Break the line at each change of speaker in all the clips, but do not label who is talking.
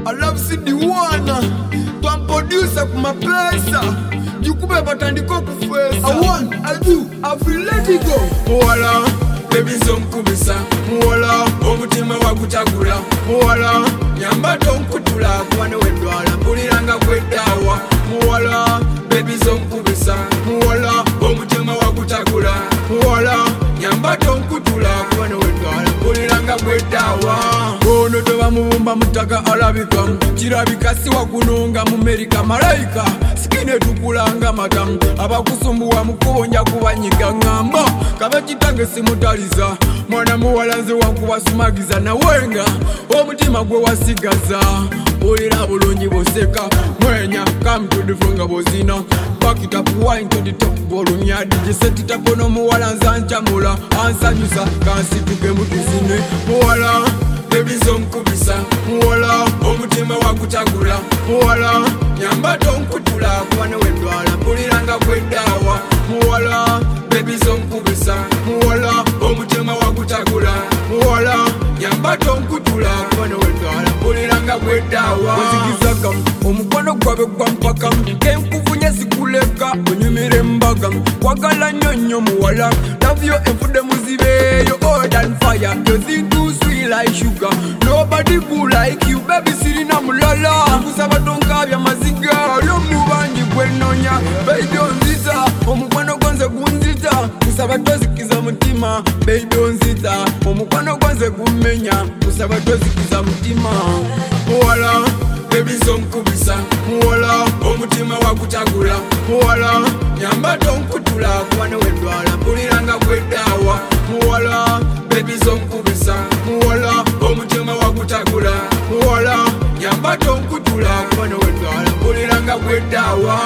I love Cindy Wana. Twam producer kuma pesa. Jukube batandiko kufesa. I want, I do, I feel let it go. Mwala, baby zonkubisa. Mwala, omutima wagutagula. Mwala, nyamba tonkutula. Kwane wendwala, puliranga kwedawa. Mwala, baby zonkubisa. Mwala, omutima wagutagula. Mwala, nyamba tonkutula. Kwane wendwala, puliranga kwedawa. Ono toba mubumba mutaka alabika. Chirabika siwa kunonga mumerika malaika. Sikine tukulanga matamu. Abakusumbuwa mukubonja kubanyiga ngamba. Kabe chitange simutaliza. Mwana muwalanze wankuwa sumagiza na wenga. Omutima gwe wasigaza. Olira bulungi boseka. Mwenya come to the front of bozina. Back it up wine to the top bolunya. DJ set it up ono muwalanza nchamula. Ansanyusa kansi tuke mutuzine. Muwala baby zonkubisa. Muwala omutima wagutagula. Muwala nyamba tonkutula. Kwane wendwala puliranga kwedawa. Muwala baby zonkubisa. Muwala omutima wagutagula. Muwala nyamba tonkutula. Kwane wendwala puliranga kwedawa. Wazigizaka omukono gwabe gwampaka. Kenkuvunya sikuleka onyumire mbaga. Wagala nyonyo muwala. Love you enfude muzibe. You old than fire. You think too sweet like sugar. Nobody cool like you. Baby sirina mulala. Kusaba tonkabya maziga. Lomubanji kwenonya. Baby onzita. Omukono gonze gunzita. Kusaba tozikiza mutima. Baby onzita. Omukono gonze kumenya. Kusaba tozikiza mutima. Muwala baby zonkubisa. Muwala omutima wagutagula. Muwala nyamba tonkutula. Kwane wendwala puliranga kwedawa. Muwala baby zonkubisa. Muwala omutima wagutagula. Muwala nyamba tonkutula. Kwane wendwala puliranga kwedawa.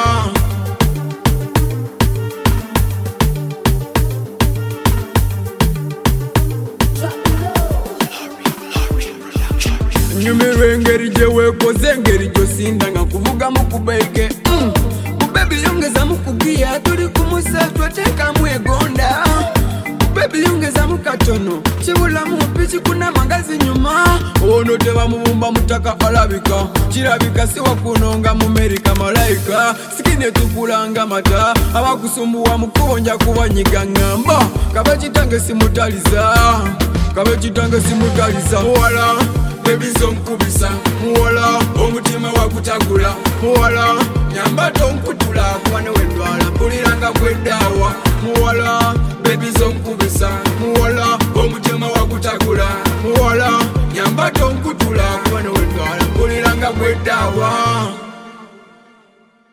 Nyumire ngeri jewe koze ngeri josinda nga kuvuga mukubeke. Baby yongeza mukugia tuli kumusa twateka mwegonda. Baby yongeza mukatono chibula mupichi kuna mangazi nyuma. Ono teba mubumba mutaka alabika. Chirabika siwa kunonga mumerika malaika. Sikine tukulanga mata. Abakusumbuwa mukubonja kubanyiga ngamba. Kabe chitange simutaliza. Kabe chitange simutaliza. Muwala baby zonkubisa. Muwala omutima wagutagula. Muwala nyamba tonkutula. Kwane wendwala puliranga kwedawa. Muwala baby zonkubisa. Muwala omutima wagutagula. Muwala nyamba tonkutula. Kwane wendwala puliranga kwedawa.